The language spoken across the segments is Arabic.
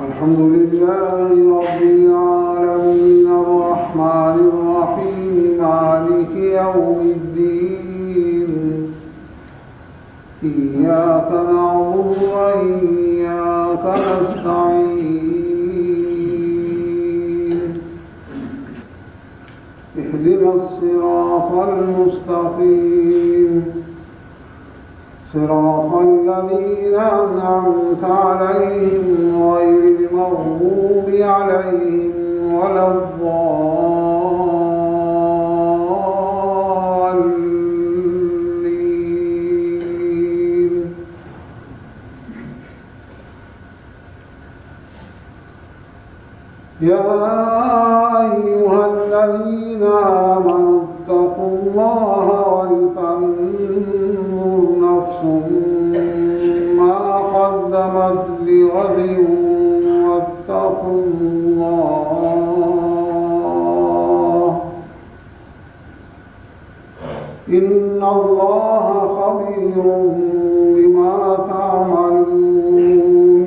الحمد لله رب العالمين الرحمن الرحيم مالك يوم الدين إياك نعبد وإياك نستعين اهدنا الصراط المستقيم صراط الذين أنعمت عليهم غير المغضوب عليهم ولا الضالين. يا أيها الذين آمنوا اتقوا الله ولتنظر نفس ما قدمت لغد واتقوا الله إن الله خبير بما تعملون.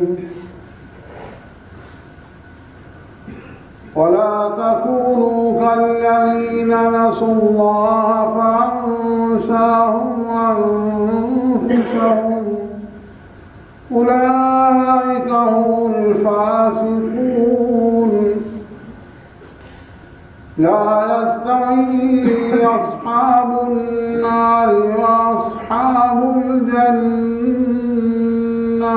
ولا تكونوا كالذين نسوا الله فأنساهم أنفسهم أولئك هم الفاسقون. لا يستوي أصحاب النار وأصحاب الجنة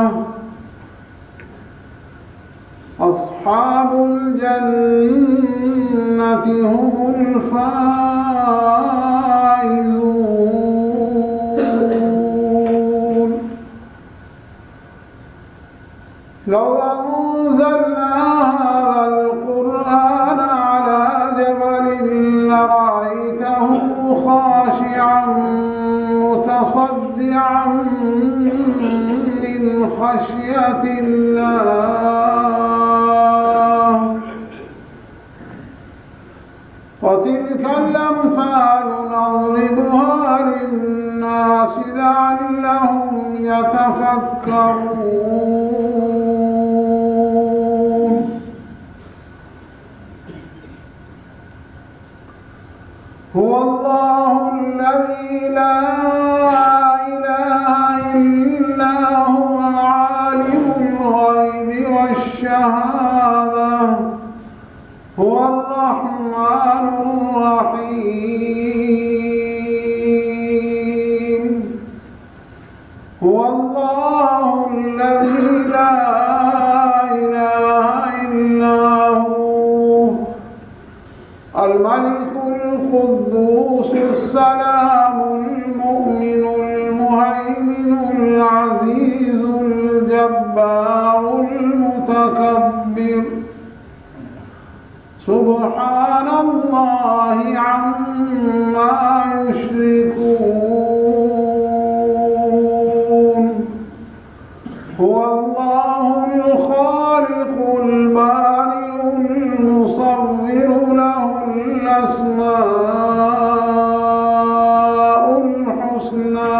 أصحاب الجنة هم الفائزون. لو أنزلنا هذا القرآن على جبل لرأيته خاشعا متصدعا من خشية الله. وتلك الأمثال نضربها للناس لعلهم يتفكرون. هو الله الذي لا إله إلا هو عالم الغيب والشهادة هو الرحمن الرحيم. هو الله الذي لا إله إلا هو الملك القدوس السلام المؤمن المهيمن العزيز الجبار المتكبر سبحان الله عما يشركون. هو الله الخالق البارئ المصور له الأسماء الحسنى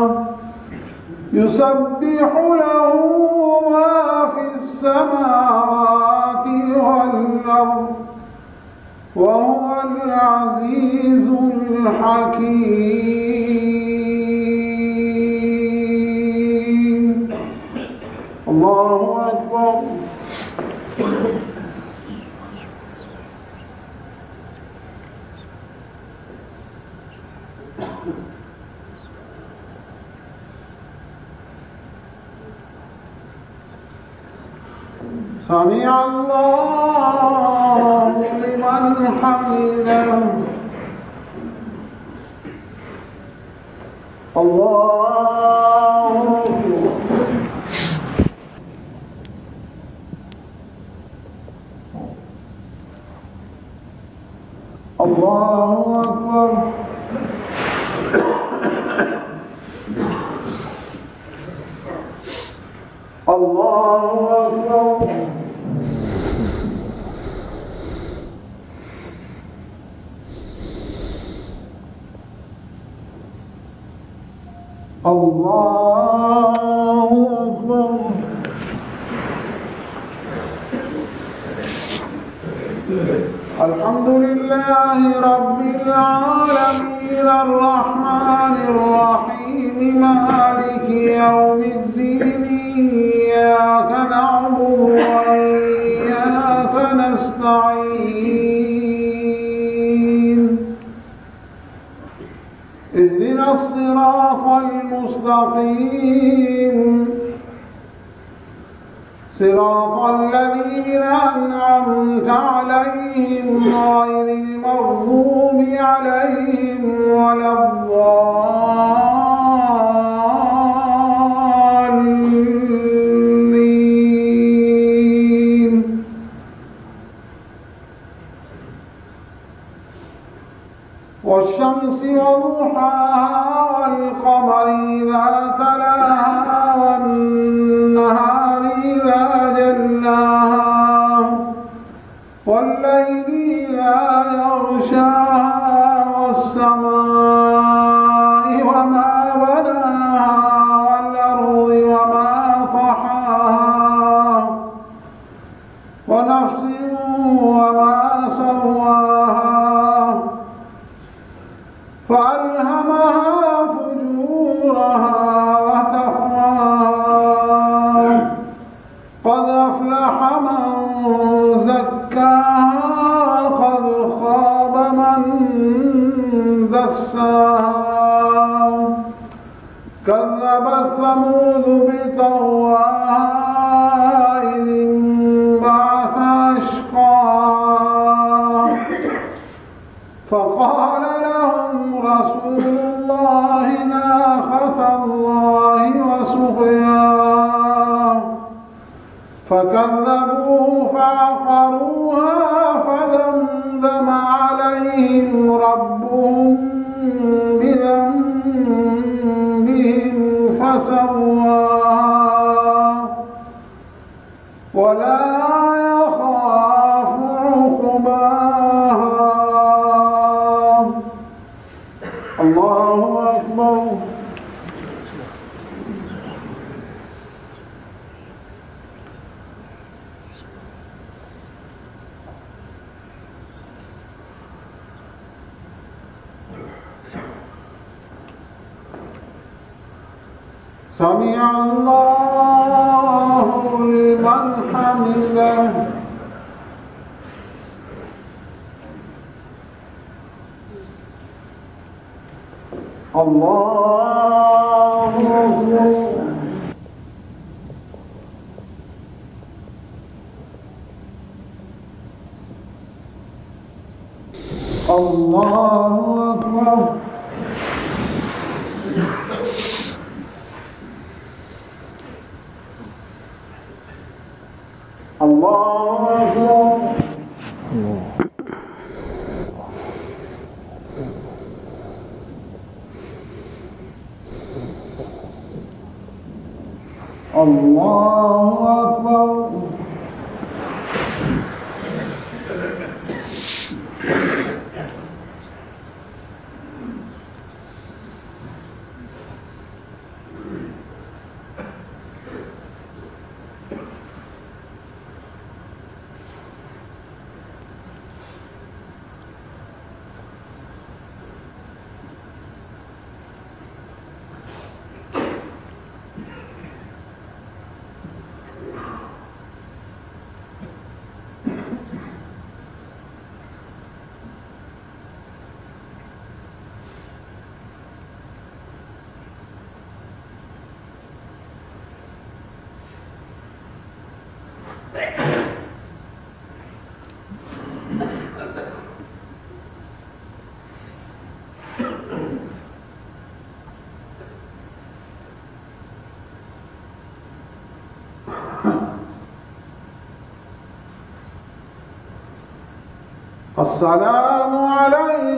يسبح له ما في السماوات والأرض وهو العزيز الحكيم. الله أكبر. سمع الله لمن حمده. الله أكبر. الله أكبر. الله أكبر. الله أكبر. الحمد لله رب العالمين الرحمن الرحيم مالك يوم الدين إياك نعبد وإياك نستعين اهدنا الصراط المستقيم صراط الذين أنعمت عليهم غير المغضوب عليهم ولا الضالين والشمس وضحاها والقمر إذا تلاها والنهار إذا جلاها والليل إذا يغشاها والسماء وما بناها والأرض وما طحاها ونفس وما سواها فألهمها فجورها وتقواها قد أفلح من زكاها وقد خاب من دساها كذبت ثمود بطغواها إذ انبعث أشقاها فقال لهم رسول الله ناقة الله وسقياها فكذبوه فعقروها فدمدم عليهم ربهم بذنبهم فسواها ولا يخاف عقباها. الله أكبر. سمع الله لمن حمده. الله أكبر. الله أكبر. الله أكبر. الله أكبر. السلام عليكم